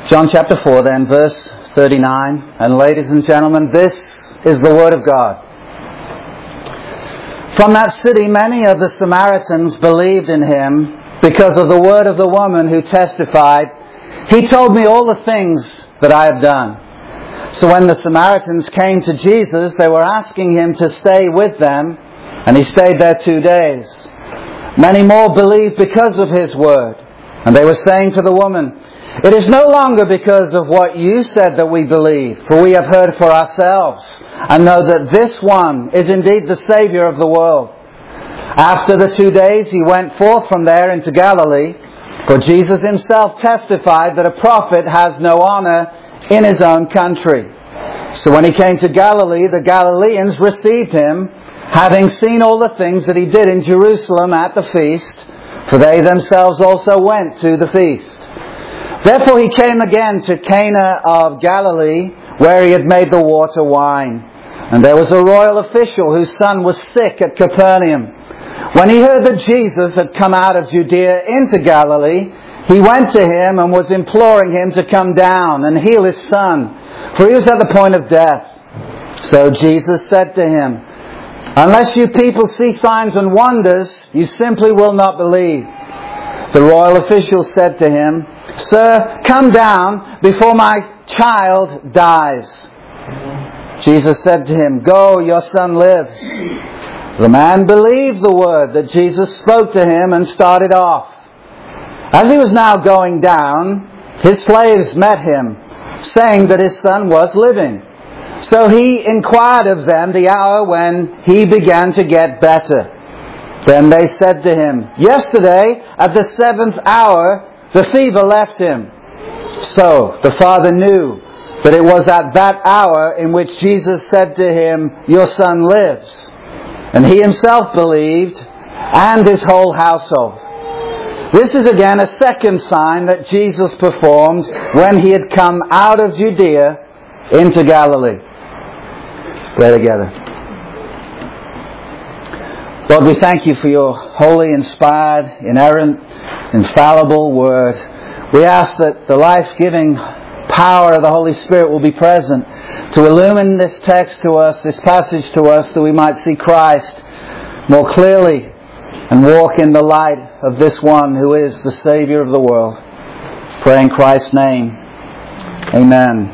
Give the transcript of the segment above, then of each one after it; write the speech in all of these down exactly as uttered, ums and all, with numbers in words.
John chapter four then, verse thirty-nine. And ladies and gentlemen, this is the Word of God. From that city, many of the Samaritans believed in Him because of the word of the woman who testified, "He told me all the things that I have done." So when the Samaritans came to Jesus, they were asking Him to stay with them, and He stayed there two days. Many more believed because of His word. And they were saying to the woman, "It is no longer because of what you said that we believe, for we have heard for ourselves, and know that this one is indeed the Saviour of the world." After the two days, He went forth from there into Galilee, for Jesus Himself testified that a prophet has no honour in his own country. So when He came to Galilee, the Galileans received Him, having seen all the things that He did in Jerusalem at the feast, for they themselves also went to the feast. Therefore He came again to Cana of Galilee, where He had made the water wine. And there was a royal official whose son was sick at Capernaum. When he heard that Jesus had come out of Judea into Galilee, he went to Him and was imploring Him to come down and heal his son, for he was at the point of death. So Jesus said to him, "Unless you people see signs and wonders, you simply will not believe." The royal official said to him, "Sir, come down before my child dies." Jesus said to him, "Go, your son lives." The man believed the word that Jesus spoke to him and started off. As he was now going down, his slaves met him, saying that his son was living. So he inquired of them the hour when he began to get better. Then they said to him, "Yesterday, at the seventh hour, the fever left him." So the father knew that it was at that hour in which Jesus said to him, "Your son lives." And he himself believed, and his whole household. This is again a second sign that Jesus performed when He had come out of Judea into Galilee. Let's pray together. Lord, we thank You for Your holy, inspired, inerrant, infallible Word. We ask that the life-giving power of the Holy Spirit will be present to illumine this text to us, this passage to us, that we might see Christ more clearly and walk in the light of this one who is the Saviour of the world. Pray in Christ's name. Amen.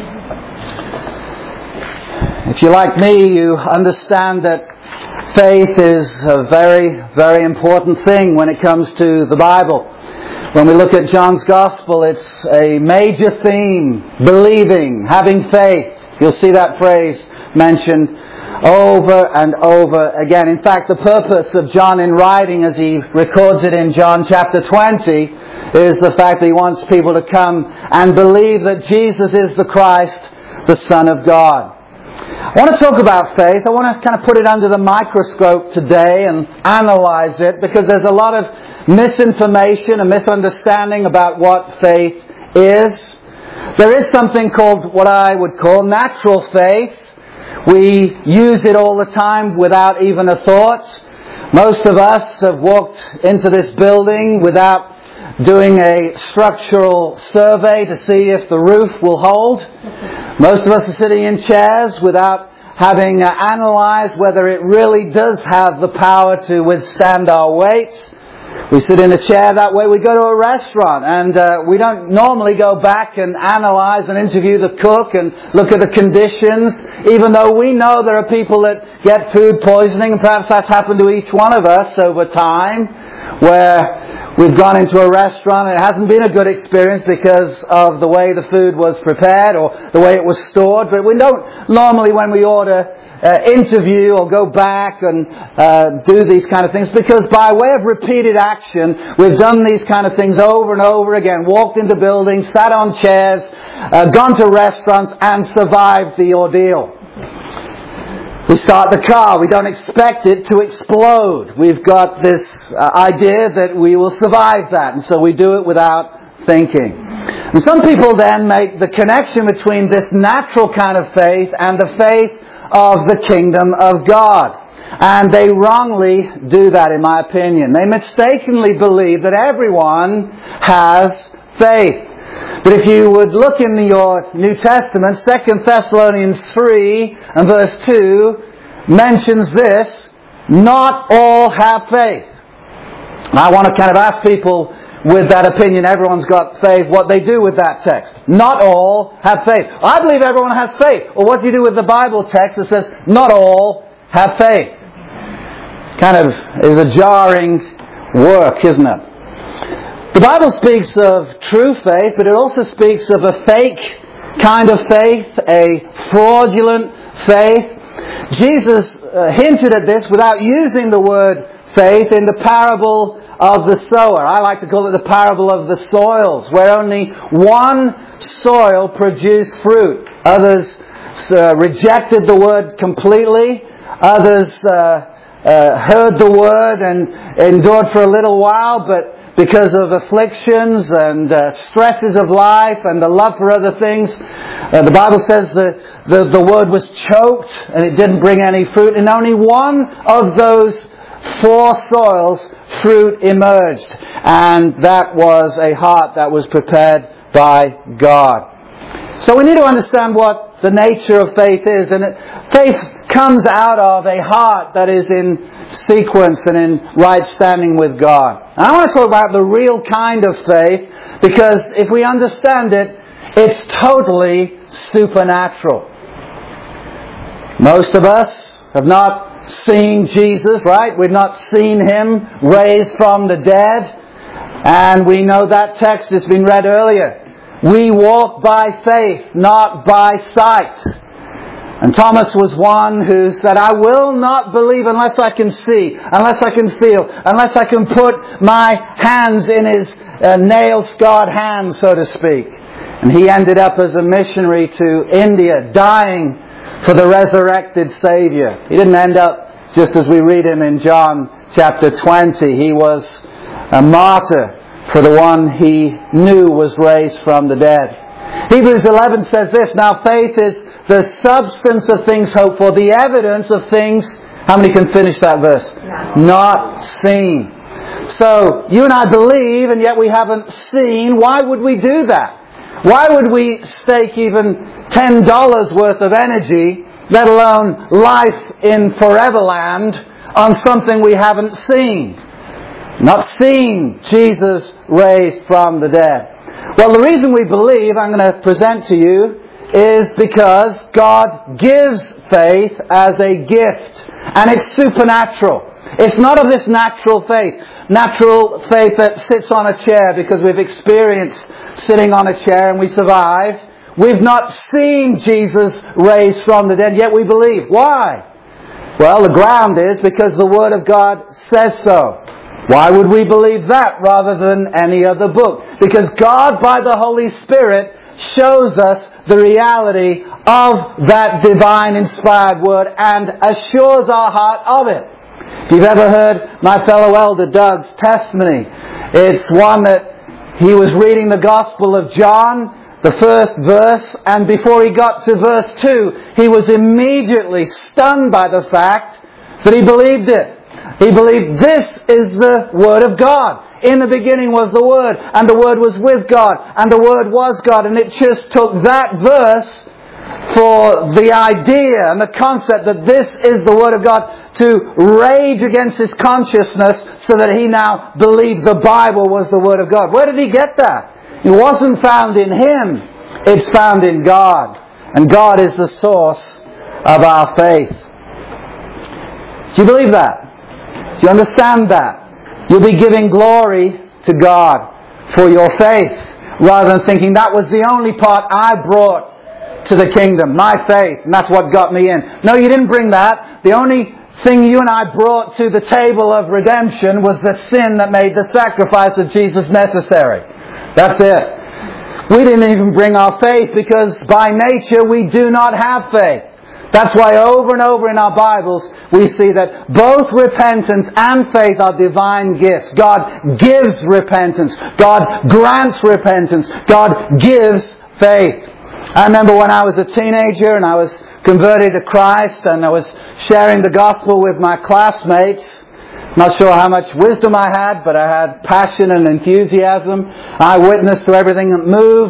If you're like me, you understand that faith is a very, very important thing when it comes to the Bible. When we look at John's Gospel, it's a major theme: believing, having faith. You'll see that phrase mentioned over and over again. In fact, the purpose of John in writing, as he records it in John chapter twenty, is the fact that he wants people to come and believe that Jesus is the Christ, the Son of God. I want to talk about faith. I want to kind of put it under the microscope today and analyze it, because there's a lot of misinformation and misunderstanding about what faith is. There is something called what I would call natural faith. We use it all the time without even a thought. Most of us have walked into this building without doing a structural survey to see if the roof will hold. Most of us are sitting in chairs without having uh, analyzed whether it really does have the power to withstand our weight. We sit in a chair that way. We go to a restaurant and uh, we don't normally go back and analyze and interview the cook and look at the conditions, even though we know there are people that get food poisoning. Perhaps that's happened to each one of us over time, where we've gone into a restaurant and it hasn't been a good experience because of the way the food was prepared or the way it was stored. But we don't normally, when we order, uh, interview or go back and uh, do these kind of things, because by way of repeated action, we've done these kind of things over and over again. Walked into buildings, sat on chairs, uh, gone to restaurants and survived the ordeal. We start the car. We don't expect it to explode. We've got this uh, idea that we will survive that, and so we do it without thinking. And some people then make the connection between this natural kind of faith and the faith of the kingdom of God. And they wrongly do that, in my opinion. They mistakenly believe that everyone has faith. But if you would look in your New Testament, Second Thessalonians three and verse two mentions this, not all have faith. And I want to kind of ask people with that opinion, everyone's got faith, what they do with that text. Not all have faith. I believe everyone has faith. Well, what do you do with the Bible text that says, not all have faith? Kind of is a jarring work, isn't it? The Bible speaks of true faith, but it also speaks of a fake kind of faith, a fraudulent faith. Jesus uh, hinted at this without using the word faith in the parable of the sower. I like to call it the parable of the soils, where only one soil produced fruit. Others uh, rejected the word completely. Others uh, uh, heard the word and endured for a little while, but because of afflictions and uh, stresses of life and the love for other things, uh, the Bible says the, the, the word was choked and it didn't bring any fruit. And only one of those four soils, fruit emerged. And that was a heart that was prepared by God. So we need to understand what the nature of faith is. And it, faith comes out of a heart that is in sequence and in right standing with God. And I want to talk about the real kind of faith, because if we understand it, it's totally supernatural. Most of us have not seen Jesus, right? We've not seen Him raised from the dead. And we know that text has been read earlier. We walk by faith, not by sight. And Thomas was one who said, I will not believe unless I can see, unless I can feel, unless I can put my hands in His uh, nail-scarred hands, so to speak. And he ended up as a missionary to India, dying for the resurrected Savior. He didn't end up just as we read him in John chapter twenty. He was a martyr for the one he knew was raised from the dead. Hebrews eleven says this, now faith is the substance of things hoped for, the evidence of things, how many can finish that verse? No. Not seen. So, you and I believe, and yet we haven't seen. Why would we do that? Why would we stake even ten dollars worth of energy, let alone life in Foreverland, on something we haven't seen? Not seen Jesus raised from the dead. Well, the reason we believe, I'm going to present to you, is because God gives faith as a gift. And it's supernatural. It's not of this natural faith. Natural faith that sits on a chair because we've experienced sitting on a chair and we survive. We've not seen Jesus raised from the dead, yet we believe. Why? Well, the ground is because the Word of God says so. Why would we believe that rather than any other book? Because God, by the Holy Spirit, shows us the reality of that divine inspired Word and assures our heart of it. If you've ever heard my fellow elder Doug's testimony, it's one that he was reading the Gospel of John, the first verse, and before he got to verse two, he was immediately stunned by the fact that he believed it. He believed this is the Word of God. In the beginning was the Word, and the Word was with God, and the Word was God. And it just took that verse for the idea and the concept that this is the Word of God to rage against his consciousness so that he now believed the Bible was the Word of God. Where did he get that? It wasn't found in him. It's found in God. And God is the source of our faith. Do you believe that? Do you understand that? You'll be giving glory to God for your faith, rather than thinking that was the only part I brought to the kingdom, my faith, and that's what got me in. No, you didn't bring that. The only thing you and I brought to the table of redemption was the sin that made the sacrifice of Jesus necessary. That's it. We didn't even bring our faith because by nature we do not have faith. That's why over and over in our Bibles we see that both repentance and faith are divine gifts. God gives repentance. God grants repentance. God gives faith. I remember when I was a teenager and I was converted to Christ and I was sharing the gospel with my classmates. Not sure how much wisdom I had, but I had passion and enthusiasm. I witnessed to everything that moved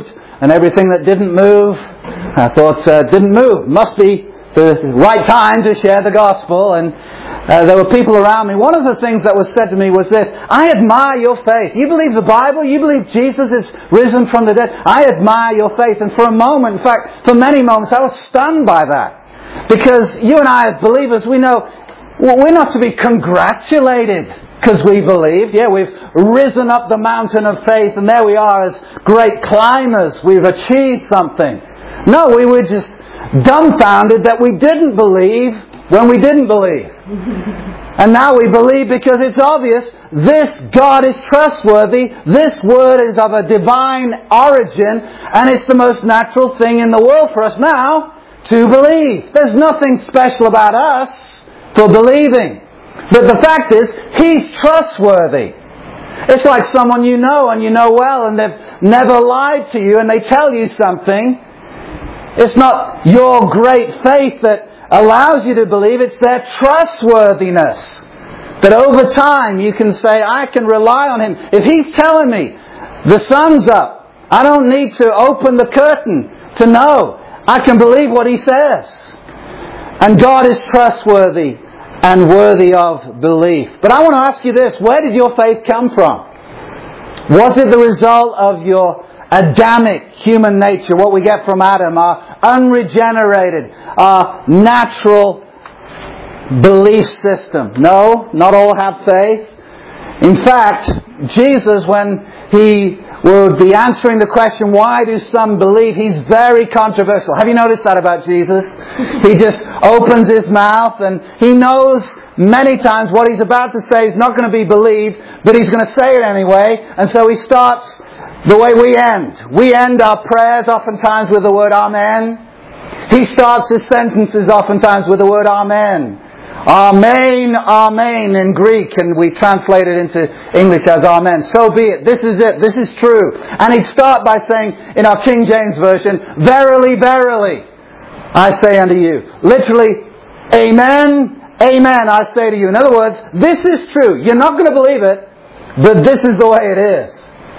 and everything that didn't move, I thought uh, didn't move. Must be the right time to share the gospel. And uh, there were people around me. One of the things that was said to me was this: I admire your faith. You believe the Bible? You believe Jesus is risen from the dead? I admire your faith. And for a moment, in fact, for many moments, I was stunned by that. Because you and I as believers, we know well, we're not to be congratulated because we believed. Yeah, we've risen up the mountain of faith and there we are as great climbers. We've achieved something. No, we were just dumbfounded that we didn't believe when we didn't believe. And now we believe because it's obvious this God is trustworthy, this Word is of a divine origin, and it's the most natural thing in the world for us now to believe. There's nothing special about us for believing. But the fact is, He's trustworthy. It's like someone you know and you know well and they've never lied to you and they tell you something. It's not your great faith that allows you to believe, it's their trustworthiness. That over time you can say, I can rely on Him. If He's telling me the sun's up, I don't need to open the curtain to know. I can believe what He says. And God is trustworthy and worthy of belief. But I want to ask you this: where did your faith come from? Was it the result of your Adamic human nature, what we get from Adam, our unregenerated, our natural belief system? No, not all have faith. In fact, Jesus, when He would be answering the question, why do some believe? He's very controversial. Have you noticed that about Jesus? He just opens His mouth and He knows many times what He's about to say is not going to be believed, but He's going to say it anyway. And so He starts the way we end. We end our prayers oftentimes with the word Amen. He starts His sentences oftentimes with the word Amen. Amen, Amen in Greek, and we translate it into English as Amen. So be it. This is it. This is true. And He'd start by saying, in our King James Version, Verily, verily, I say unto you. Literally, Amen, Amen, I say to you. In other words, this is true. You're not going to believe it, but this is the way it is.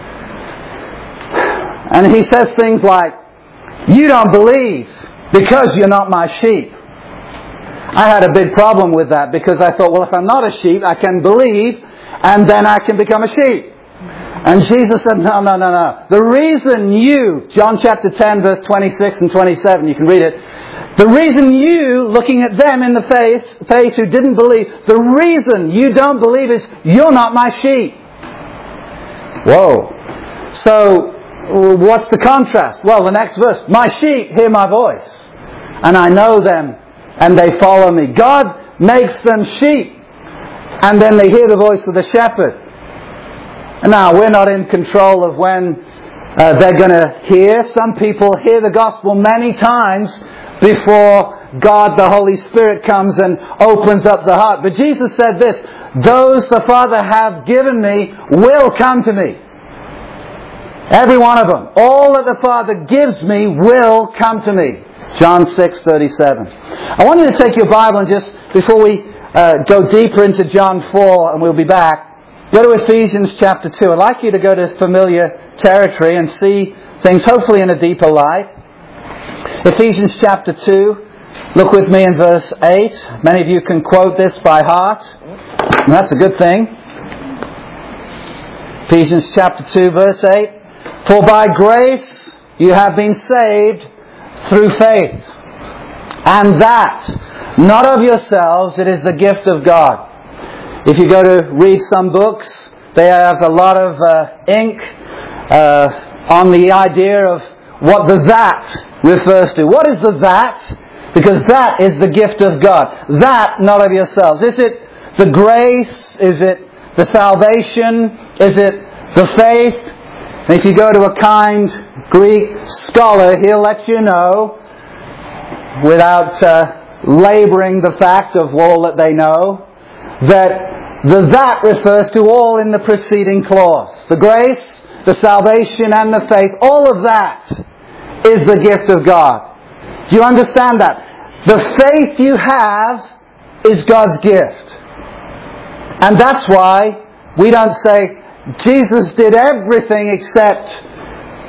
And He says things like, you don't believe because you're not my sheep. I had a big problem with that because I thought, well, if I'm not a sheep, I can believe and then I can become a sheep. And Jesus said, no, no, no, no. The reason you, John chapter ten, verse twenty-six and twenty-seven, you can read it. The reason you, looking at them in the face, face who didn't believe, the reason you don't believe is you're not my sheep. Whoa. So, what's the contrast? Well, the next verse. My sheep hear my voice, and I know them, and they follow me. God makes them sheep, and then they hear the voice of the shepherd. And now, we're not in control of when uh, they're going to hear. Some people hear the gospel many times before God, the Holy Spirit, comes and opens up the heart. But Jesus said this: those the Father have given me will come to me. Every one of them. All that the Father gives me will come to me. John six thirty-seven. I want you to take your Bible and just, before we uh, go deeper into John four, and we'll be back, go to Ephesians chapter two. I'd like you to go to familiar territory and see things hopefully in a deeper light. Ephesians chapter two. Look with me in verse eight. Many of you can quote this by heart, and that's a good thing. Ephesians chapter two, verse eight. For by grace you have been saved through faith, and that not of yourselves, it is the gift of God. If you go to read some books, they have a lot of uh, ink uh, on the idea of what the that refers to. What is the that? Because that is the gift of God. That not of yourselves. Is it the grace? Is it the salvation? Is it the faith? And if you go to a kind Greek scholar, he'll let you know, without uh, labouring the fact of all that they know, that the that refers to all in the preceding clause. The grace, the salvation and the faith, all of that is the gift of God. Do you understand that? The faith you have is God's gift. And that's why we don't say, Jesus did everything except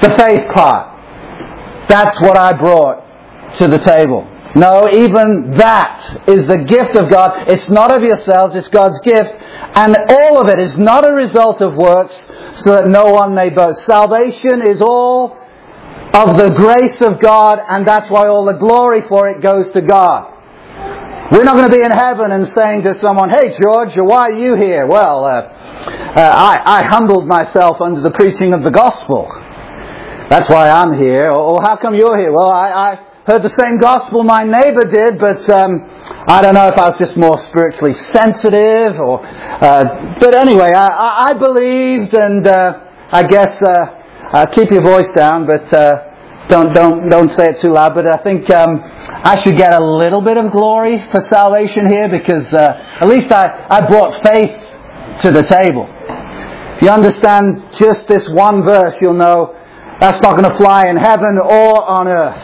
the faith part. That's what I brought to the table. No, even that is the gift of God. It's not of yourselves, it's God's gift. And all of it is not a result of works, so that no one may boast. Salvation is all of the grace of God, and that's why all the glory for it goes to God. We're not going to be in heaven and saying to someone, "Hey George, why are you here?" Well, uh, uh, I, I humbled myself under the preaching of the gospel. That's why I'm here. Or, or how come you're here? Well, I, I heard the same gospel my neighbor did, but um, I don't know if I was just more spiritually sensitive. or. Uh, but anyway, I, I, I believed, and uh, I guess uh, uh, keep your voice down, but uh, don't don't don't say it too loud. But I think um, I should get a little bit of glory for salvation here, because uh, at least I, I brought faith to the table. If you understand just this one verse, you'll know that's not going to fly in heaven or on earth.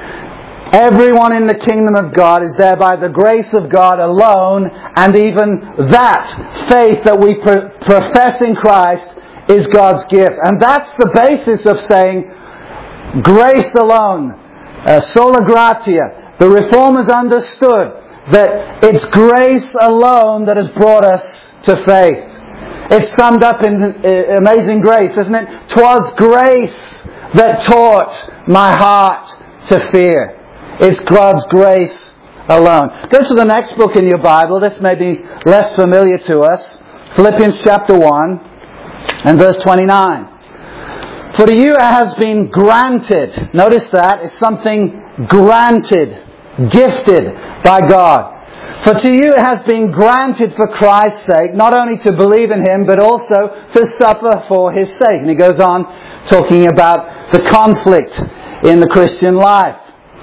Everyone in the kingdom of God is there by the grace of God alone, and even that faith that we pro- profess in Christ is God's gift. And that's the basis of saying grace alone, uh, sola gratia. The Reformers understood that it's grace alone that has brought us to faith. It's summed up in uh, Amazing Grace, isn't it? 'Twas grace that taught my heart to fear. It's God's grace alone. Go to the next book in your Bible. This may be less familiar to us. Philippians chapter one and verse twenty-nine. For to you it has been granted. Notice that. It's something granted, gifted by God. For to you it has been granted for Christ's sake, not only to believe in Him, but also to suffer for His sake. And he goes on talking about the conflict in the Christian life.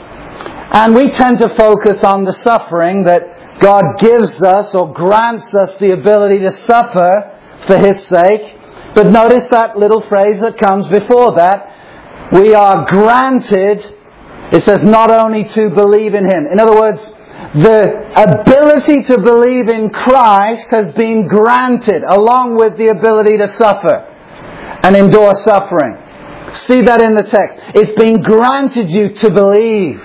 And we tend to focus on the suffering that God gives us or grants us the ability to suffer for His sake. But notice that little phrase that comes before that. We are granted, it says, not only to believe in Him. In other words, the ability to believe in Christ has been granted, along with the ability to suffer and endure suffering. See that in the text. It's been granted you to believe.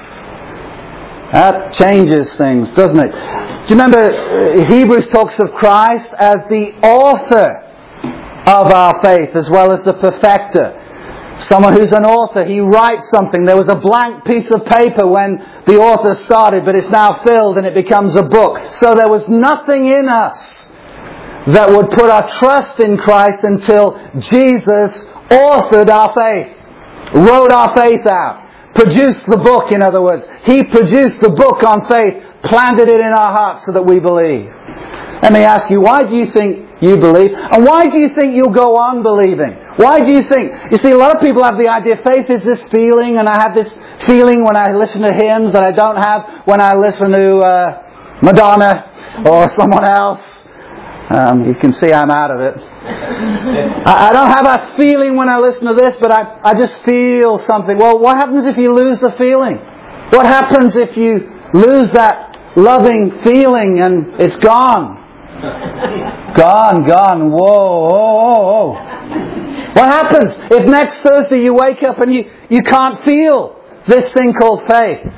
That changes things, doesn't it? Do you remember Hebrews talks of Christ as the author of our faith as well as the perfecter? Someone who's an author, he writes something. There was a blank piece of paper when the author started, but it's now filled and it becomes a book. So there was nothing in us that would put our trust in Christ until Jesus authored our faith, wrote our faith out. Produced the book, in other words. He produced the book on faith, planted it in our hearts so that we believe. Let me ask you, why do you think you believe? And why do you think you'll go on believing? Why do you think? You see, a lot of people have the idea faith is this feeling, and I have this feeling when I listen to hymns that I don't have when I listen to uh, Madonna or someone else. Um, you can see I'm out of it. I, I don't have a feeling when I listen to this, but I, I just feel something. Well, what happens if you lose the feeling? What happens if you lose that loving feeling and it's gone? Gone, gone. Whoa, whoa, whoa, whoa. What happens if next Thursday you wake up and you, you can't feel this thing called faith?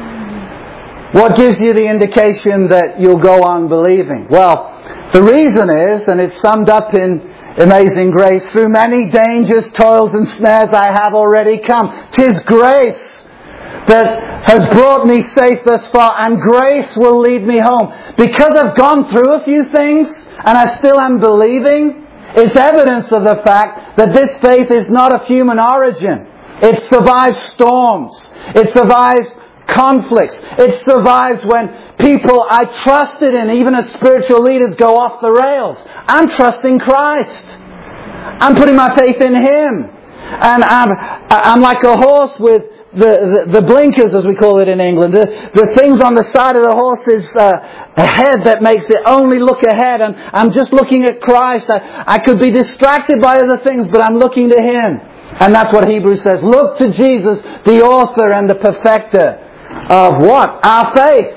What gives you the indication that you'll go on believing? Well, the reason is, and it's summed up in Amazing Grace, through many dangers, toils and snares I have already come. 'Tis grace that has brought me safe thus far, and grace will lead me home. Because I've gone through a few things, and I still am believing, it's evidence of the fact that this faith is not of human origin. It survives storms. It survives conflicts. It survives when people I trusted in, even as spiritual leaders, go off the rails. I'm trusting Christ. I'm putting my faith in Him. And I'm, I'm like a horse with the, the, the blinkers, as we call it in England. The, the things on the side of the horse's uh, head that makes it only look ahead. And I'm just looking at Christ. I, I could be distracted by other things, but I'm looking to Him. And that's what Hebrews says. Look to Jesus, the author and the perfecter of what? Our faith.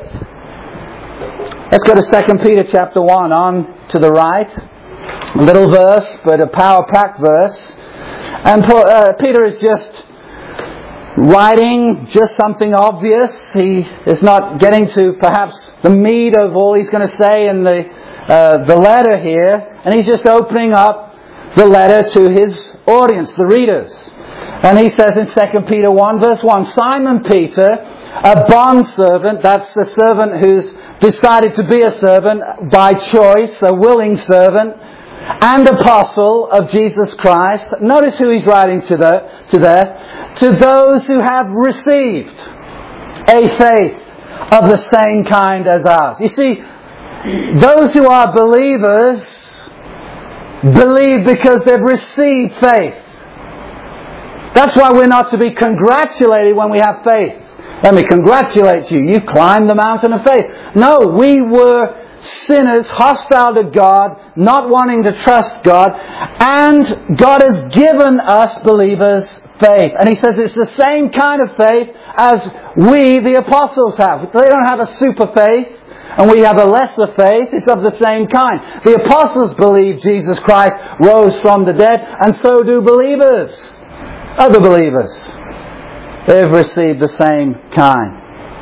Let's go to Second Peter chapter one, on to the right. A little verse, but a power-packed verse. And Paul, uh, Peter is just writing just something obvious. He is not getting to perhaps the meat of all he's going to say in the uh, the letter here. And he's just opening up the letter to his audience, the readers. And he says in Second Peter one verse one, Simon Peter, a bondservant, that's the servant who's decided to be a servant by choice, a willing servant, and apostle of Jesus Christ. Notice who he's writing to, the, to there. To those who have received a faith of the same kind as ours. You see, those who are believers believe because they've received faith. That's why we're not to be congratulated when we have faith. Let me congratulate you. You climbed the mountain of faith. No, we were sinners, hostile to God, not wanting to trust God. And God has given us believers faith. And He says it's the same kind of faith as we, the apostles, have. They don't have a super faith. And we have a lesser faith. It's of the same kind. The apostles believe Jesus Christ rose from the dead. And so do believers. Other believers. They've received the same kind.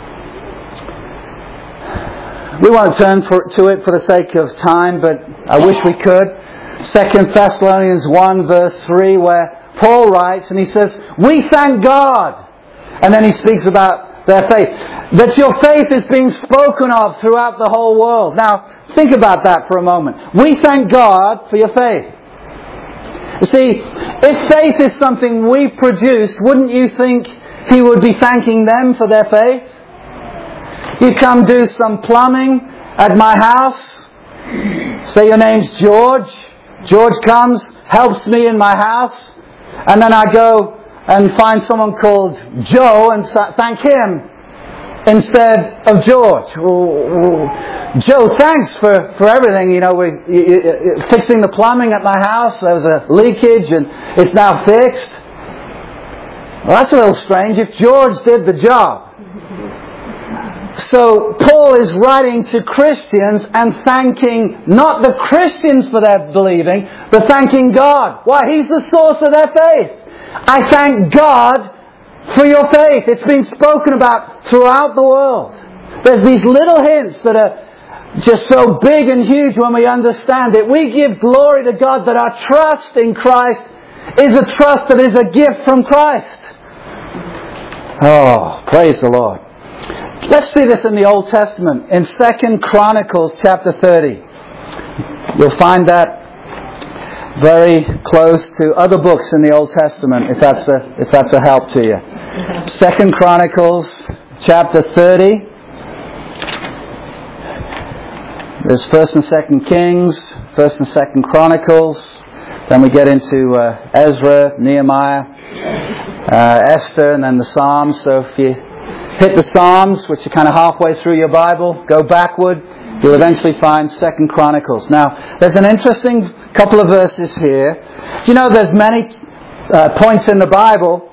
We won't turn for, to it for the sake of time, but I wish we could. Second Thessalonians one verse three, where Paul writes and he says, we thank God. And then he speaks about their faith. That your faith is being spoken of throughout the whole world. Now, think about that for a moment. We thank God for your faith. You see, if faith is something we produce, wouldn't you think He would be thanking them for their faith? You come do some plumbing at my house. Say your name's George. George comes, helps me in my house. And then I go and find someone called Joe and thank him instead of George. Joe, thanks for, for everything. You know, we you, you, fixing the plumbing at my house. There was a leakage and it's now fixed. Well, that's a little strange if George did the job. So Paul is writing to Christians and thanking not the Christians for their believing, but thanking God. Why? He's the source of their faith. I thank God for your faith. It's been spoken about throughout the world. There's these little hints that are just so big and huge when we understand it. We give glory to God that our trust in Christ is a trust that is a gift from Christ. Oh, praise the Lord. Let's see this in the Old Testament. In Second Chronicles chapter thirty. You'll find that very close to other books in the Old Testament, if that's a, if that's a help to you. Second Chronicles chapter thirty. There's First and Second Kings, First and Second Chronicles. Then we get into uh, Ezra, Nehemiah, uh, Esther, and then the Psalms. So if you hit the Psalms, which are kind of halfway through your Bible, go backward, you'll eventually find Second Chronicles. Now, there's an interesting couple of verses here. Do you know there's many uh, points in the Bible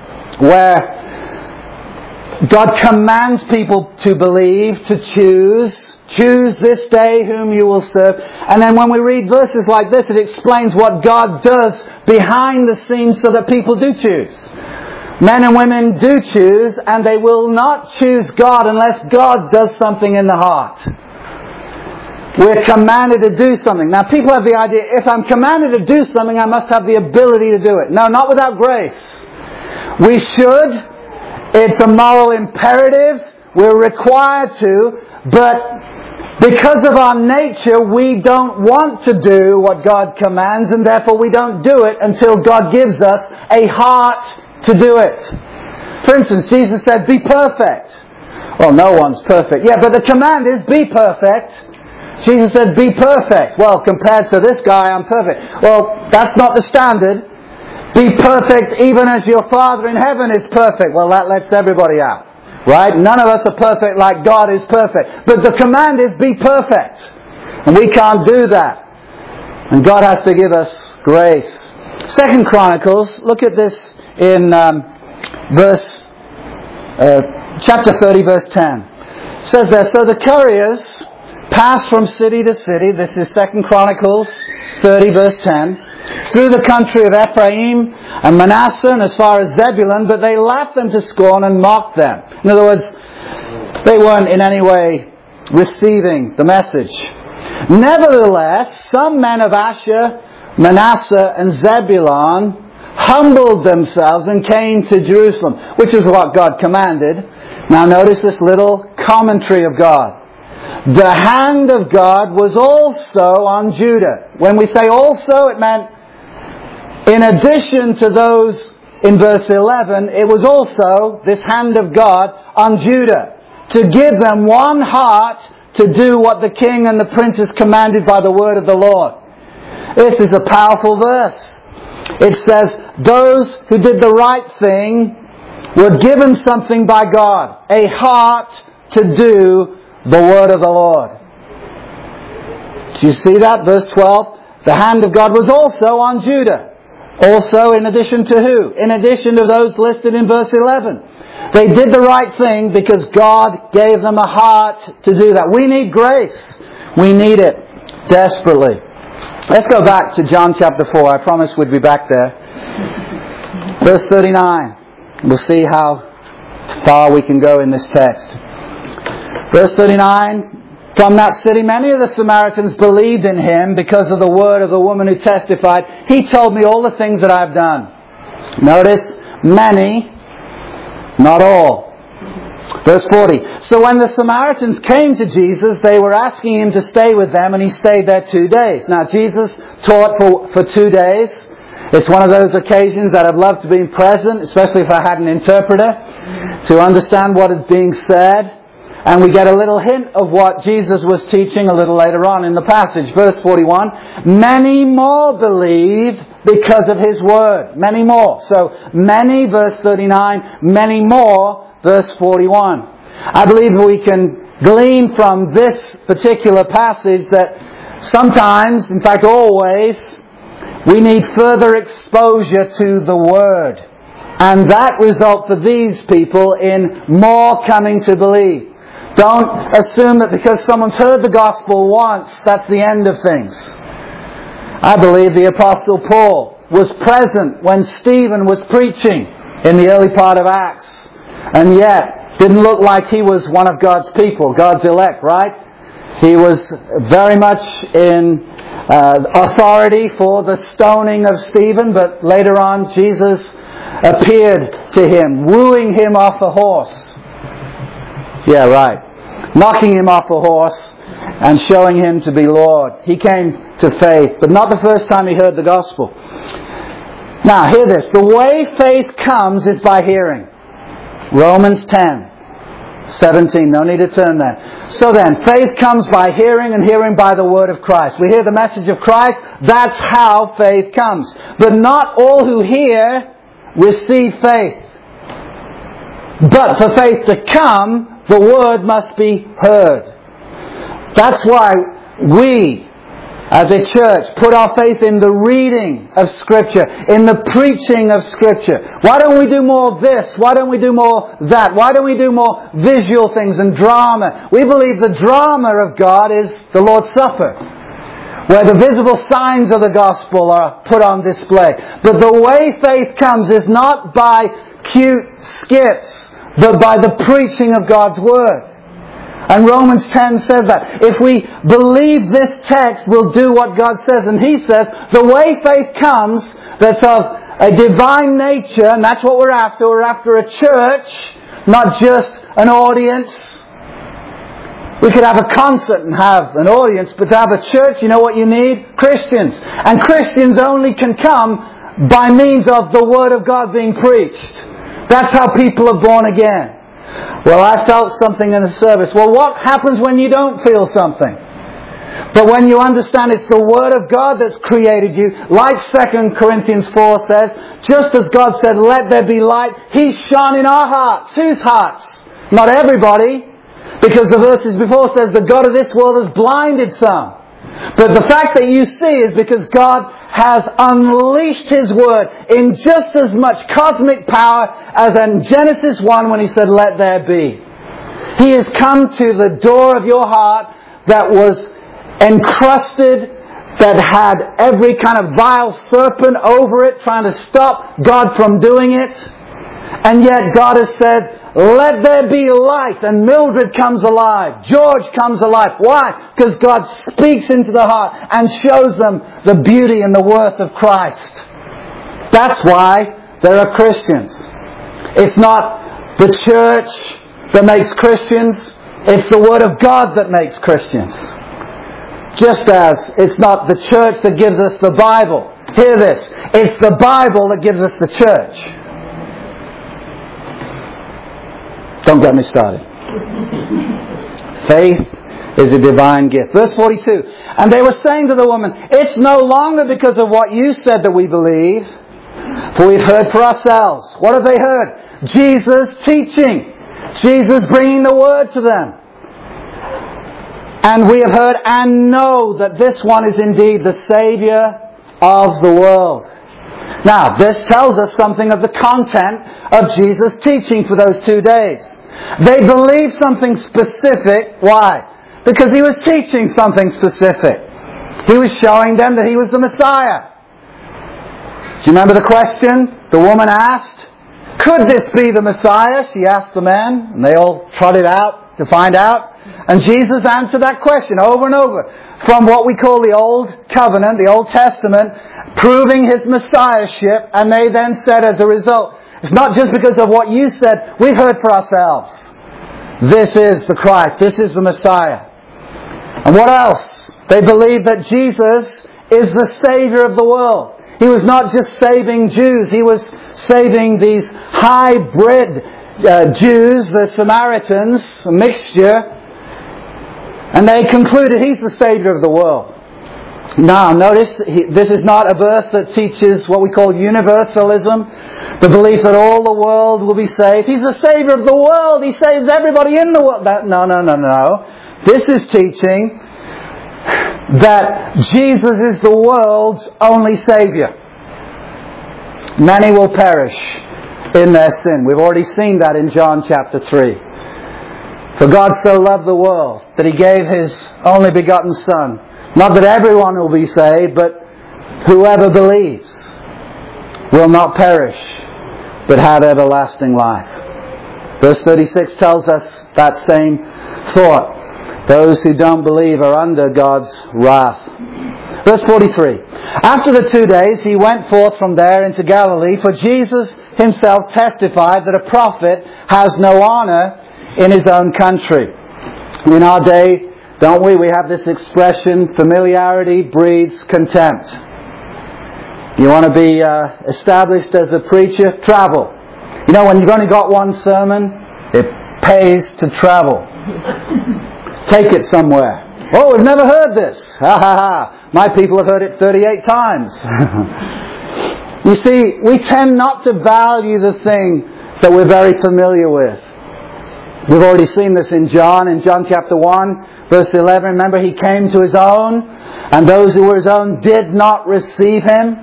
where God commands people to believe, to choose. Choose this day whom you will serve. And then when we read verses like this, it explains what God does behind the scenes so that people do choose. Men and women do choose, and they will not choose God unless God does something in the heart. We're commanded to do something. Now people have the idea, if I'm commanded to do something, I must have the ability to do it. No, not without grace. We should. It's a moral imperative. We're required to. But because of our nature, we don't want to do what God commands, and therefore we don't do it until God gives us a heart to do it. For instance, Jesus said, be perfect. Well, no one's perfect. Yeah, but the command is be perfect. Jesus said, be perfect. Well, compared to this guy, I'm perfect. Well, that's not the standard. Be perfect even as your Father in heaven is perfect. Well, that lets everybody out. Right? None of us are perfect like God is perfect. But the command is be perfect. And we can't do that. And God has to give us grace. Second Chronicles, look at this in um, verse, uh, chapter thirty, verse ten. It says there, so the couriers passed from city to city. This is Second Chronicles thirty, verse ten. through the country of Ephraim and Manasseh and as far as Zebulun, but they laughed them to scorn and mocked them. In other words, they weren't in any way receiving the message. Nevertheless, some men of Asher, Manasseh and Zebulun humbled themselves and came to Jerusalem, which is what God commanded. Now notice this little commentary of God. The hand of God was also on Judah. When we say also, it meant in addition to those in verse eleven, it was also this hand of God on Judah to give them one heart to do what the king and the princes commanded by the word of the Lord. This is a powerful verse. It says, those who did the right thing were given something by God, a heart to do the word of the Lord. Do you see that? Verse twelve, the hand of God was also on Judah. Also in addition to who? In addition to those listed in verse eleven. They did the right thing because God gave them a heart to do that. We need grace. We need it desperately. Let's go back to John chapter four. I promised we'd be back there. Verse thirty-nine. We'll see how far we can go in this text. Verse thirty-nine. From that city, many of the Samaritans believed in him because of the word of the woman who testified, he told me all the things that I've done. Notice, many, not all. Verse forty. So when the Samaritans came to Jesus, they were asking him to stay with them, and he stayed there two days. Now, Jesus taught for, for two days. It's one of those occasions that I'd love to be present, especially if I had an interpreter, to understand what is being said. And we get a little hint of what Jesus was teaching a little later on in the passage. Verse forty-one, many more believed because of his word. Many more. So, many, verse thirty-nine, many more, verse forty-one. I believe we can glean from this particular passage that sometimes, in fact always, we need further exposure to the word. And that results for these people in more coming to believe. Don't assume that because someone's heard the gospel once, that's the end of things. I believe the Apostle Paul was present when Stephen was preaching in the early part of Acts. And yet, didn't look like he was one of God's people, God's elect, right? He was very much in uh, authority for the stoning of Stephen, but later on Jesus appeared to him, wooing him off a horse. Yeah, right. Knocking him off a horse and showing him to be Lord. He came to faith, but not the first time he heard the gospel. Now, hear this. The way faith comes is by hearing. Romans ten, seventeen. No need to turn there. So then, faith comes by hearing, and hearing by the word of Christ. We hear the message of Christ. That's how faith comes. But not all who hear receive faith. But for faith to come, the word must be heard. That's why we, as a church, put our faith in the reading of Scripture, in the preaching of Scripture. Why don't we do more of this? Why don't we do more of that? Why don't we do more visual things and drama? We believe the drama of God is the Lord's Supper, where the visible signs of the gospel are put on display. But the way faith comes is not by cute skits, but by the preaching of God's Word. And Romans ten says that. If we believe this text, we'll do what God says. And He says, the way faith comes, that's of a divine nature, and that's what we're after. We're after a church, not just an audience. We could have a concert and have an audience, but to have a church, you know what you need? Christians. And Christians only can come by means of the Word of God being preached. That's how people are born again. Well, I felt something in the service. Well, what happens when you don't feel something? But when you understand it's the Word of God that's created you, like Second Corinthians four says, just as God said, let there be light, He shone in our hearts. Whose hearts? Not everybody. Because the verses before says, the God of this world has blinded some. But the fact that you see is because God has unleashed His Word in just as much cosmic power as in Genesis one when He said, let there be. He has come to the door of your heart that was encrusted, that had every kind of vile serpent over it, trying to stop God from doing it. And yet God has said, let there be light, and Mildred comes alive. George comes alive. Why? Because God speaks into the heart and shows them the beauty and the worth of Christ. That's why there are Christians. It's not the church that makes Christians. It's the Word of God that makes Christians. Just as it's not the church that gives us the Bible. Hear this. It's the Bible that gives us the church. Don't get me started. Faith is a divine gift. Verse forty-two. And they were saying to the woman, it's no longer because of what you said that we believe, for we've heard for ourselves. What have they heard? Jesus teaching. Jesus bringing the word to them. And we have heard and know that this one is indeed the Saviour of the world. Now, this tells us something of the content of Jesus' teaching for those two days. They believed something specific. Why? Because He was teaching something specific. He was showing them that He was the Messiah. Do you remember the question the woman asked? Could this be the Messiah? She asked the men, and they all trotted out to find out. And Jesus answered that question over and over. From what we call the Old Covenant, the Old Testament, proving His Messiahship, and they then said as a result, it's not just because of what you said, we've heard for ourselves. This is the Christ, this is the Messiah. And what else? They believed that Jesus is the Saviour of the world. He was not just saving Jews, He was saving these hybrid uh, Jews, the Samaritans, a mixture. And they concluded He's the Saviour of the world. Now, notice, he, this is not a verse that teaches what we call universalism, the belief that all the world will be saved. He's the Saviour of the world. He saves everybody in the world. That, no, no, no, no. This is teaching that Jesus is the world's only Saviour. Many will perish in their sin. We've already seen that in John chapter three. For God so loved the world that He gave His only begotten Son. Not that everyone will be saved, but whoever believes will not perish, but have everlasting life. Verse thirty-six tells us that same thought. Those who don't believe are under God's wrath. Verse forty-three. After the two days he went forth from there into Galilee, for Jesus Himself testified that a prophet has no honour in his own country. In our day, don't we? We have this expression, familiarity breeds contempt. You want to be uh, established as a preacher? Travel. You know, when you've only got one sermon, it pays to travel. Take it somewhere. Oh, we've never heard this. Ha ha ha. My people have heard it thirty-eight times. You see, we tend not to value the thing that we're very familiar with. We've already seen this in John, in John chapter one, verse eleven. Remember, He came to His own, and those who were His own did not receive Him.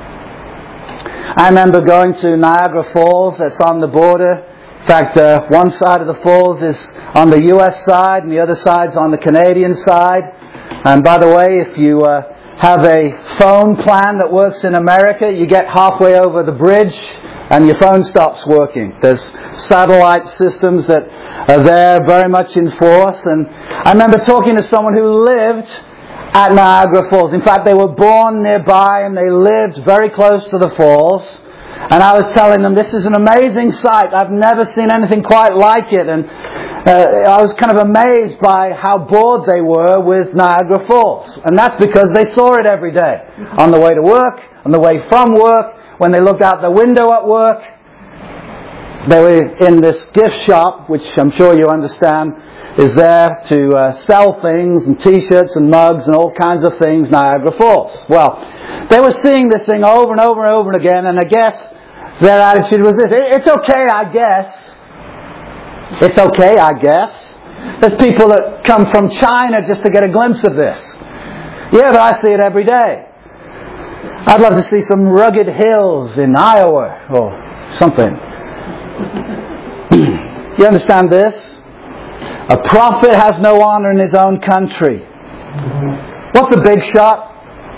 I remember going to Niagara Falls, that's on the border. In fact, uh, one side of the falls is on the U S side, and the other side's on the Canadian side. And by the way, if you uh, have a phone plan that works in America, you get halfway over the bridge, and your phone stops working. There's satellite systems that are there very much in force. And I remember talking to someone who lived at Niagara Falls. In fact, they were born nearby and they lived very close to the falls. And I was telling them, this is an amazing sight. I've never seen anything quite like it. And uh, I was kind of amazed by how bored they were with Niagara Falls. And that's because they saw it every day. On the way to work, on the way from work, when they looked out the window at work. They were in this gift shop, which I'm sure you understand is there to uh, sell things and t-shirts and mugs and all kinds of things, Niagara Falls. Well, they were seeing this thing over and over and over again, and I guess their attitude was this: it's okay, I guess. It's okay, I guess. There's people that come from China just to get a glimpse of this. Yeah, but I see it every day. I'd love to see some rugged hills in Iowa or something. You understand this? A prophet has no honor in his own country. What's the big shot?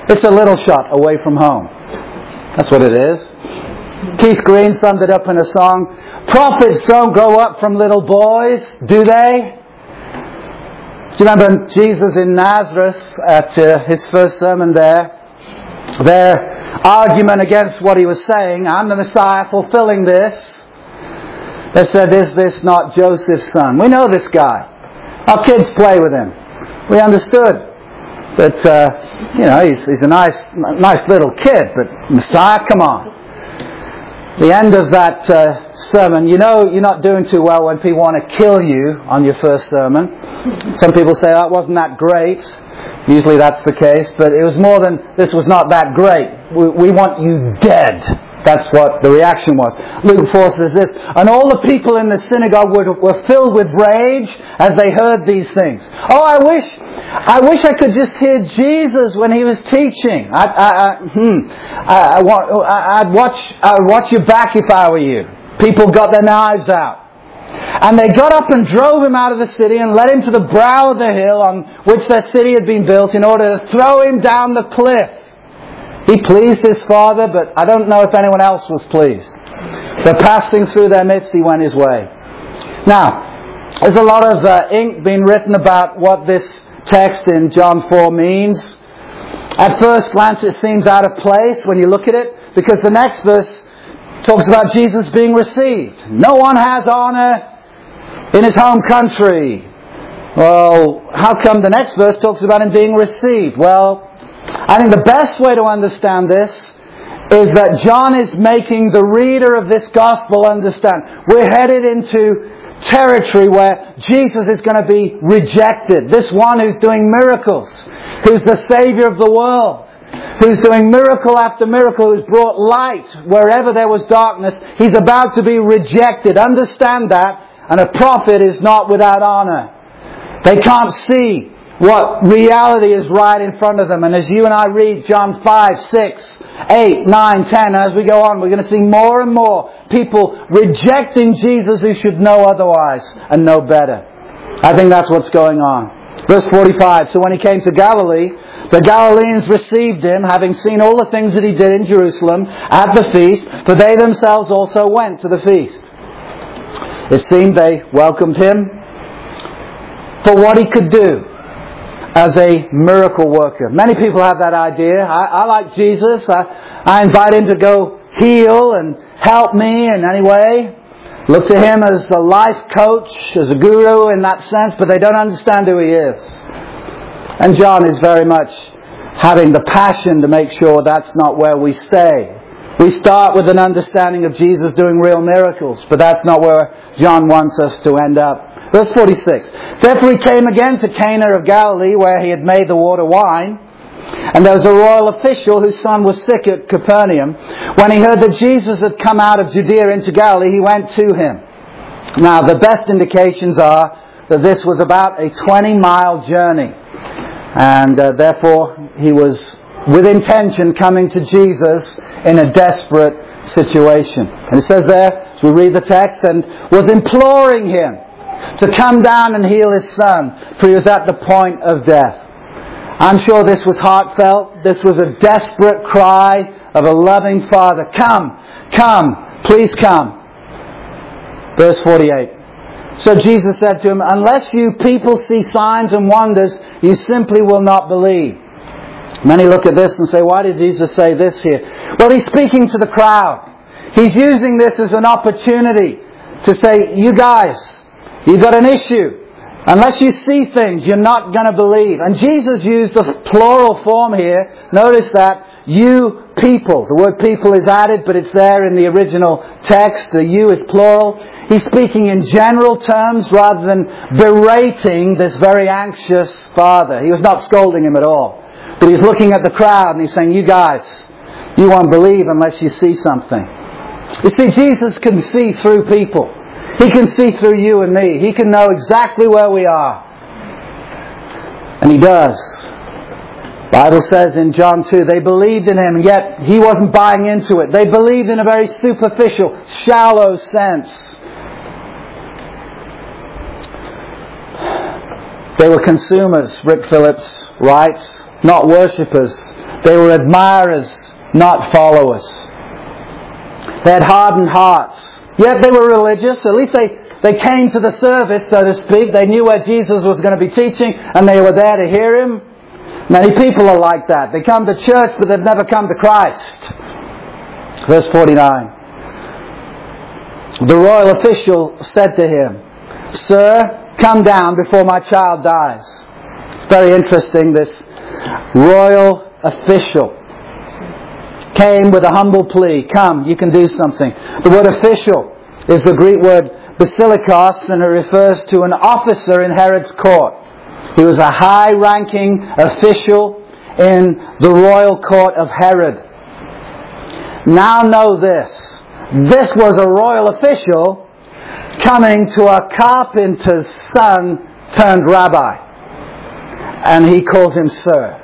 It's a little shot away from home. That's what it is. Keith Green summed it up in a song. Prophets don't grow up from little boys, do they? Do you remember Jesus in Nazareth at uh, his first sermon there? Their argument against what he was saying, I'm the Messiah fulfilling this. They said, is this not Joseph's son? We know this guy. Our kids play with him. We understood that, uh, you know, he's, he's a nice, nice little kid, but Messiah, come on. The end of that uh, sermon, you know you're not doing too well when people want to kill you on your first sermon. Some people say, that wasn't that great. Usually that's the case, but it was more than, this was not that great. We, we want you dead. That's what the reaction was. Luke four says this, and all the people in the synagogue were, were filled with rage as they heard these things. Oh, I wish, I wish I could just hear Jesus when he was teaching. I, I, I, hmm, I, I want, I, I'd watch, I would watch your back if I were you. People got their knives out. And they got up and drove him out of the city and led him to the brow of the hill on which their city had been built in order to throw him down the cliff. He pleased his father, but I don't know if anyone else was pleased. But passing through their midst, he went his way. Now, there's a lot of uh, ink being written about what this text in John four means. At first glance, it seems out of place when you look at it, because the next verse talks about Jesus being received. No one has honor in his home country. Well, how come the next verse talks about him being received? Well, I think the best way to understand this is that John is making the reader of this gospel understand we're headed into territory where Jesus is going to be rejected. This one who's doing miracles, who's the Savior of the world, who's doing miracle after miracle, who's brought light wherever there was darkness, he's about to be rejected. Understand that, and a prophet is not without honor. They can't see what reality is right in front of them. And as you and I read John five, six, eight, nine, ten, as we go on, we're going to see more and more people rejecting Jesus who should know otherwise and know better. I think that's what's going on. Verse forty-five, so when he came to Galilee, the Galileans received him, having seen all the things that he did in Jerusalem at the feast, for they themselves also went to the feast. It seemed they welcomed him for what he could do as a miracle worker. Many people have that idea. I, I like Jesus. I, I invite him to go heal and help me in any way. Look to him as a life coach, as a guru in that sense, but they don't understand who he is. And John is very much having the passion to make sure that's not where we stay. We start with an understanding of Jesus doing real miracles, but that's not where John wants us to end up. Verse forty-six. Therefore he came again to Cana of Galilee, where he had made the water wine. And there was a royal official whose son was sick at Capernaum. When he heard that Jesus had come out of Judea into Galilee, he went to him. Now, the best indications are that this was about a twenty-mile journey. And uh, therefore, he was with intention coming to Jesus in a desperate situation. And it says there, as we read the text, and was imploring him to come down and heal his son, for he was at the point of death. I'm sure this was heartfelt. This was a desperate cry of a loving father. Come, come, please come. Verse forty-eight. So Jesus said to him, unless you people see signs and wonders, you simply will not believe. Many look at this and say, why did Jesus say this here? Well, he's speaking to the crowd. He's using this as an opportunity to say, you guys, you've got an issue. Unless you see things, you're not going to believe. And Jesus used the plural form here. Notice that. You people. The word people is added, but it's there in the original text. The you is plural. He's speaking in general terms rather than berating this very anxious father. He was not scolding him at all. But he's looking at the crowd and he's saying, you guys, you won't believe unless you see something. You see, Jesus can see through people. He can see through you and me. He can know exactly where we are. And He does. The Bible says in John two, they believed in Him, yet He wasn't buying into it. They believed in a very superficial, shallow sense. They were consumers, Rick Phillips writes, not worshippers. They were admirers, not followers. They had hardened hearts. Yet they were religious. At least they, they came to the service, so to speak. They knew where Jesus was going to be teaching, and they were there to hear Him. Many people are like that. They come to church, but they've never come to Christ. Verse forty-nine. The royal official said to him, "Sir, come down before my child dies." It's very interesting. This royal official came with a humble plea. Come, you can do something. The word official is the Greek word basilikos, and it refers to an officer in Herod's court. He was a high-ranking official in the royal court of Herod. Now know this. This was a royal official coming to a carpenter's son turned rabbi. And he calls him Sir.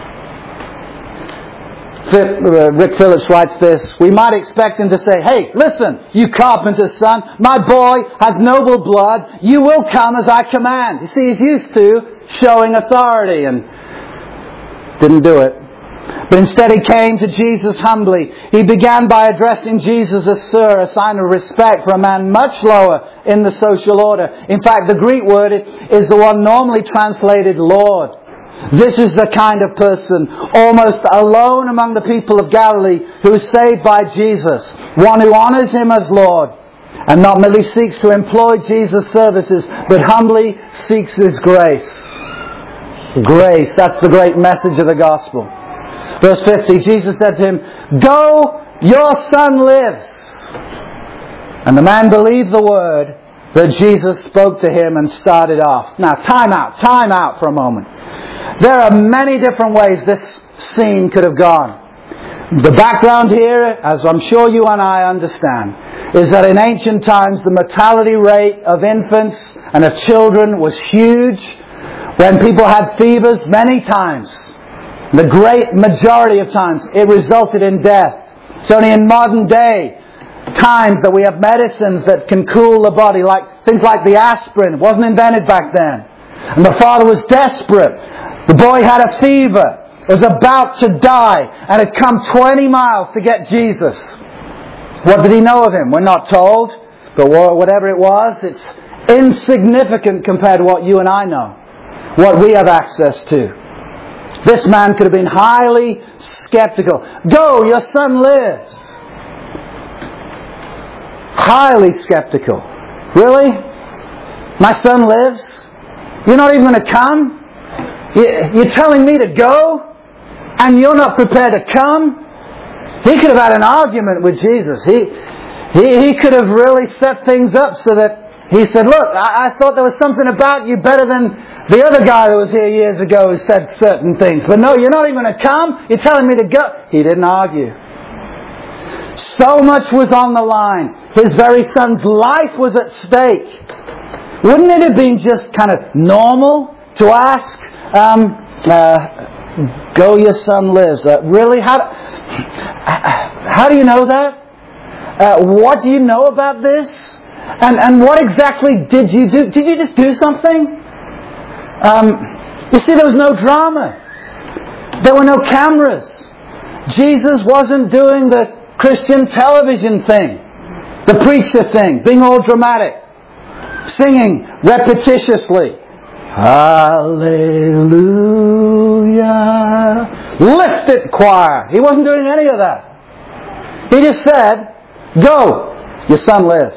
Rick Phillips writes this: we might expect him to say, "Hey, listen, you carpenter's son, my boy has noble blood. You will come as I command." You see, he's used to showing authority, and didn't do it. But instead he came to Jesus humbly. He began by addressing Jesus as Sir, a sign of respect for a man much lower in the social order. In fact, the Greek word is the one normally translated Lord. This is the kind of person, almost alone among the people of Galilee, who is saved by Jesus. One who honors Him as Lord, and not merely seeks to employ Jesus' services, but humbly seeks His grace. Grace, that's the great message of the gospel. Verse fifty, Jesus said to him, "Go, your son lives." And the man believed the word that Jesus spoke to him and started off. Now, time out, time out for a moment. There are many different ways this scene could have gone. The background here, as I'm sure you and I understand, is that in ancient times the mortality rate of infants and of children was huge. When people had fevers, many times, the great majority of times, it resulted in death. It's only in modern day times that we have medicines that can cool the body, like things like the aspirin. It wasn't invented back then. And the father was desperate. The boy had a fever, was about to die, and had come twenty miles to get Jesus. What did he know of him? We're not told, but whatever it was, it's insignificant compared to what you and I know, what we have access to. This man could have been highly skeptical. "Go, your son lives." Highly skeptical. Really? My son lives? You're not even going to come? You're telling me to go? And you're not prepared to come? He could have had an argument with Jesus. He, he, he could have really set things up so that he said, "Look, I, I thought there was something about you better than the other guy that was here years ago who said certain things. But no, you're not even going to come? You're telling me to go?" He didn't argue. So much was on the line. His very son's life was at stake. Wouldn't it have been just kind of normal to ask, um, uh, "Go, your son lives"? Uh, really? How, how do you know that? Uh, what do you know about this? And, and what exactly did you do? Did you just do something? Um, you see, there was no drama. There were no cameras. Jesus wasn't doing the Christian television thing, the preacher thing, being all dramatic, singing repetitiously, "Hallelujah, lift it, choir." He wasn't doing any of that. He just said, "Go, your son lives."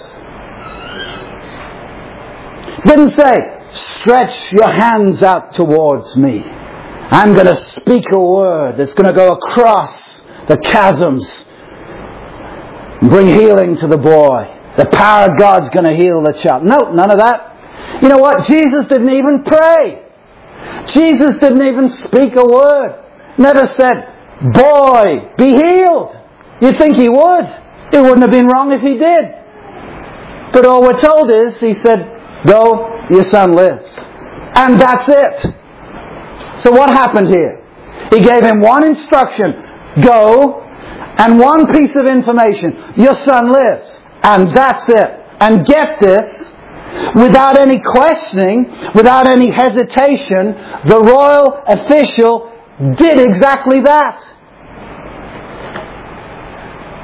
Didn't say, "Stretch your hands out towards me. I'm going to speak a word that's going to go across the chasms and bring healing to the boy. The power of God's going to heal the child." No, none of that. You know what? Jesus didn't even pray. Jesus didn't even speak a word. Never said, "Boy, be healed." You'd think he would. It wouldn't have been wrong if he did. But all we're told is, he said, "Go, your son lives." And that's it. So what happened here? He gave him one instruction, "Go," and one piece of information, "Your son lives." And that's it. And get this, without any questioning, without any hesitation, the royal official did exactly that.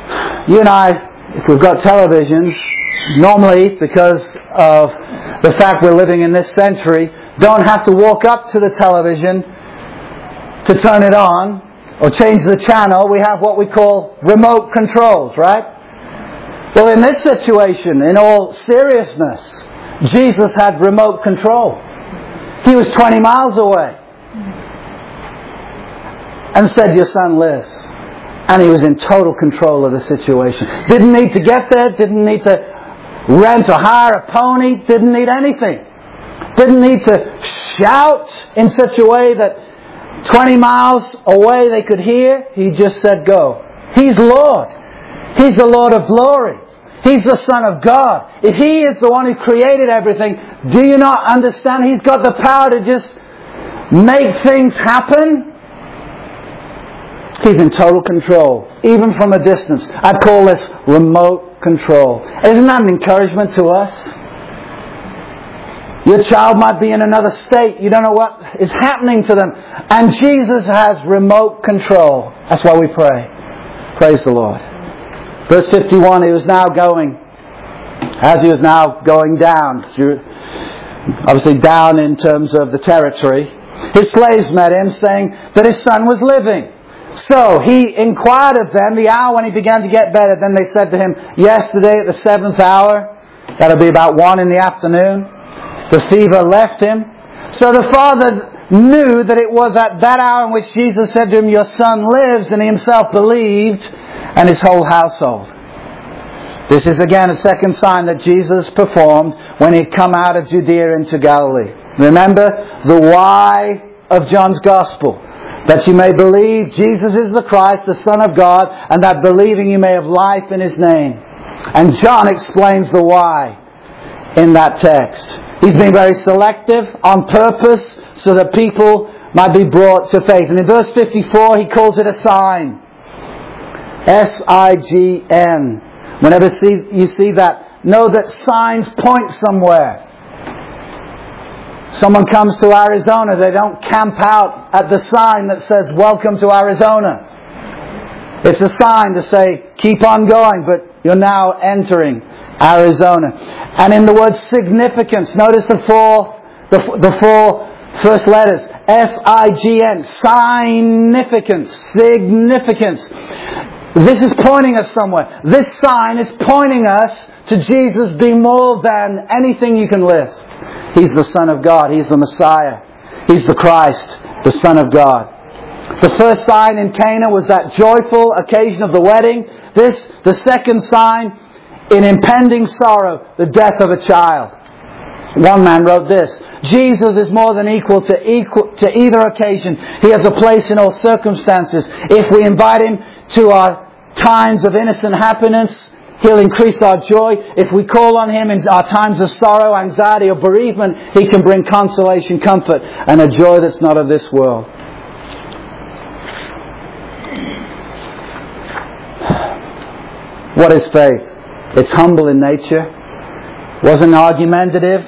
You and I, if we've got televisions, normally, because of the fact we're living in this century, don't have to walk up to the television to turn it on or change the channel. We have what we call remote controls, right? Well, in this situation, in all seriousness, Jesus had remote control. He was twenty miles away and said, "Your son lives." And he was in total control of the situation. Didn't need to get there, didn't need to rent or hire a pony, didn't need anything. Didn't need to shout in such a way that twenty miles away they could hear. He just said, "Go." He's Lord. He's the Lord of glory. He's the Son of God. If He is the one who created everything, do you not understand He's got the power to just make things happen? He's in total control, even from a distance. I call this remote control. Isn't that an encouragement to us? Your child might be in another state. You don't know what is happening to them. And Jesus has remote control. That's why we pray. Praise the Lord. Verse fifty-one, He was now going, as He was now going down, obviously down in terms of the territory, His slaves met Him, saying that His son was living. So He inquired of them the hour when He began to get better. Then they said to Him, "Yesterday at the seventh hour," that'll be about one in the afternoon, "the fever left him." So the father knew that it was at that hour in which Jesus said to him, "Your son lives," and he himself believed, and his whole household. This is again a second sign that Jesus performed when He had come out of Judea into Galilee. Remember the why of John's Gospel. That you may believe Jesus is the Christ, the Son of God, and that believing you may have life in His name. And John explains the why in that text. He's been very selective on purpose so that people might be brought to faith. And in verse fifty-four, he calls it a sign. S I G N. Whenever see, you see that, know that signs point somewhere. Someone comes to Arizona, they don't camp out at the sign that says, "Welcome to Arizona." It's a sign to say, keep on going, but you're now entering Arizona. And in the word significance, notice the four, the, the four first letters. S I G N. Significance. Significance. This is pointing us somewhere. This sign is pointing us to Jesus being more than anything you can list. He's the Son of God. He's the Messiah. He's the Christ, the Son of God. The first sign in Cana was that joyful occasion of the wedding. This, the second sign, in impending sorrow, the death of a child. One man wrote this: Jesus is more than equal to, equal to either occasion. He has a place in all circumstances. If we invite Him to our times of innocent happiness, He'll increase our joy. If we call on Him in our times of sorrow, anxiety or bereavement, He can bring consolation, comfort, and a joy that's not of this world. What is faith? It's humble in nature. Wasn't argumentative.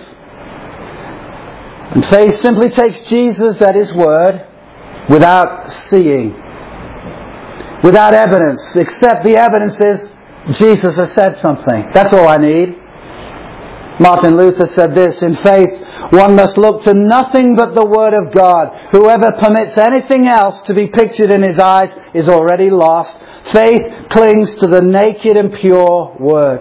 And faith simply takes Jesus at His word without seeing, without evidence, except the evidence is Jesus has said something. That's all I need. Martin Luther said this: in faith, one must look to nothing but the Word of God. Whoever permits anything else to be pictured in his eyes is already lost. Faith clings to the naked and pure Word.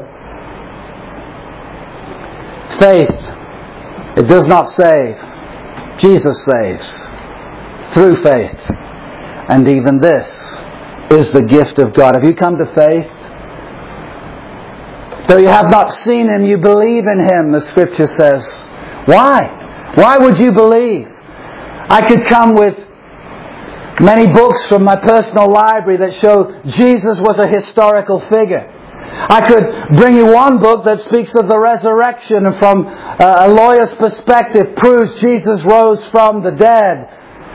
Faith, it does not save. Jesus saves through faith. And even this is the gift of God. Have you come to faith? Though you have not seen Him, you believe in Him, the Scripture says. Why? Why would you believe? I could come with many books from my personal library that show Jesus was a historical figure. I could bring you one book that speaks of the resurrection and from a lawyer's perspective proves Jesus rose from the dead.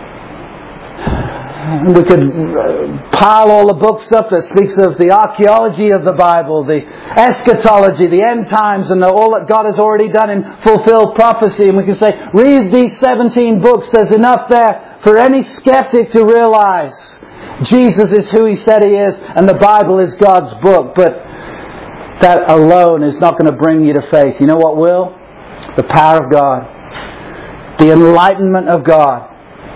We could pile all the books up that speaks of the archaeology of the Bible, the eschatology, the end times, and all that God has already done in fulfilled prophecy. And we can say, read these seventeen books. There's enough there for any skeptic to realize Jesus is who He said He is, and the Bible is God's book. But that alone is not going to bring you to faith. You know what will? The power of God. The enlightenment of God.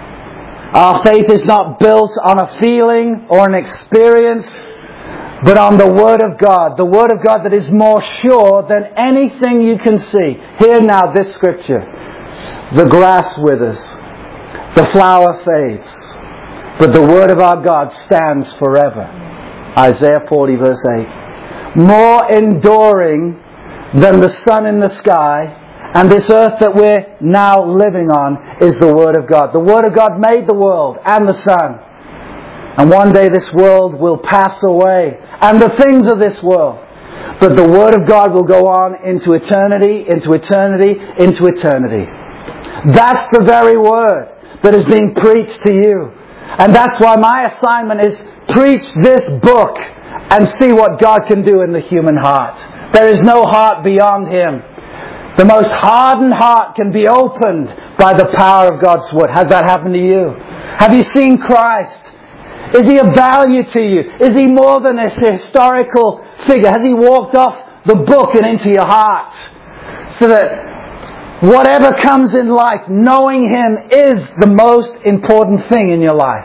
Our faith is not built on a feeling or an experience, but on the Word of God. The Word of God that is more sure than anything you can see. Hear now this scripture. The grass withers. The flower fades. But the Word of our God stands forever. Isaiah forty verse eight. More enduring than the sun in the sky and this earth that we're now living on is the Word of God. The Word of God made the world and the sun. And one day this world will pass away. And the things of this world. But the Word of God will go on into eternity, into eternity, into eternity. That's the very Word that is being preached to you. And that's why my assignment is preach this book and see what God can do in the human heart. There is no heart beyond Him. The most hardened heart can be opened by the power of God's Word. Has that happened to you? Have you seen Christ? Is He of value to you? Is He more than a historical figure? Has He walked off the book and into your heart? So that whatever comes in life, knowing Him is the most important thing in your life.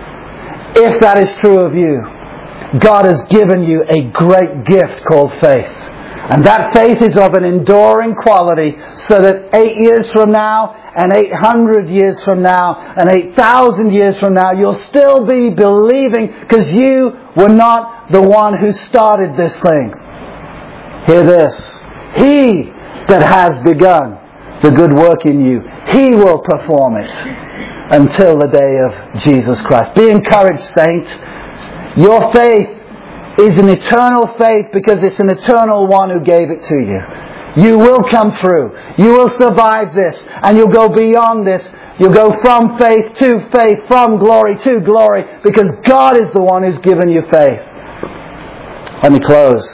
If that is true of you, God has given you a great gift called faith. And that faith is of an enduring quality, so that eight years from now, and eight hundred years from now, and eight thousand years from now, you'll still be believing, because you were not the one who started this thing. Hear this. He that has begun the good work in you, He will perform it until the day of Jesus Christ. Be encouraged, saint. Your faith is an eternal faith because it's an eternal one who gave it to you. You will come through. You will survive this. And you'll go beyond this. You'll go from faith to faith, from glory to glory, because God is the one who's given you faith. Let me close.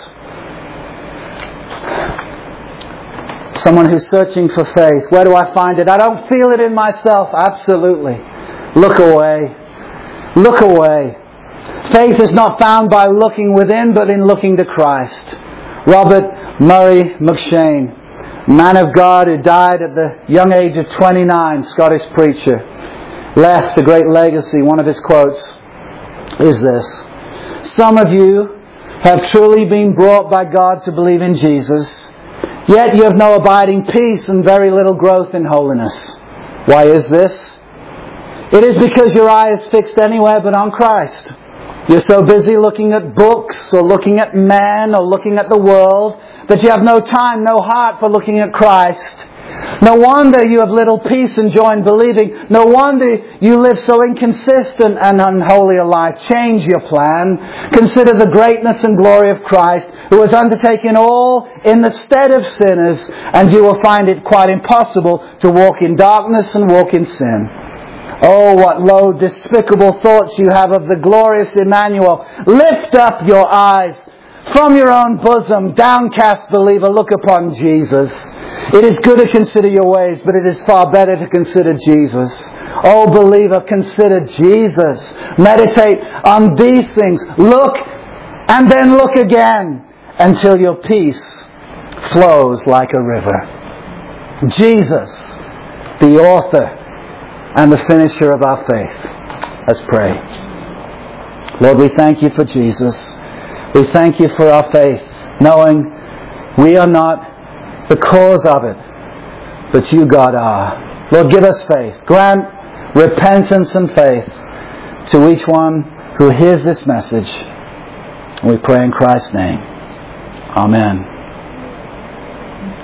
Someone who's searching for faith. Where do I find it? I don't feel it in myself. Absolutely. Look away. Look away. Faith is not found by looking within, but in looking to Christ. Robert Murray McCheyne, man of God who died at the young age of twenty-nine, Scottish preacher, left a great legacy. One of his quotes is this: "Some of you have truly been brought by God to believe in Jesus, yet you have no abiding peace and very little growth in holiness. Why is this? It is because your eye is fixed anywhere but on Christ. You're so busy looking at books or looking at men or looking at the world that you have no time, no heart for looking at Christ. No wonder you have little peace and joy in believing. No wonder you live so inconsistent and unholy a life. Change your plan. Consider the greatness and glory of Christ, who has undertaken all in the stead of sinners, and you will find it quite impossible to walk in darkness and walk in sin. Oh, what low, despicable thoughts you have of the glorious Emmanuel. Lift up your eyes from your own bosom, downcast believer, look upon Jesus. It is good to consider your ways, but it is far better to consider Jesus. Oh, believer, consider Jesus. Meditate on these things. Look and then look again until your peace flows like a river. Jesus, the author and the finisher of our faith. Let's pray. Lord, we thank You for Jesus. We thank You for our faith, knowing we are not the cause of it, but You, God, are. Lord, give us faith. Grant repentance and faith to each one who hears this message. We pray in Christ's name. Amen.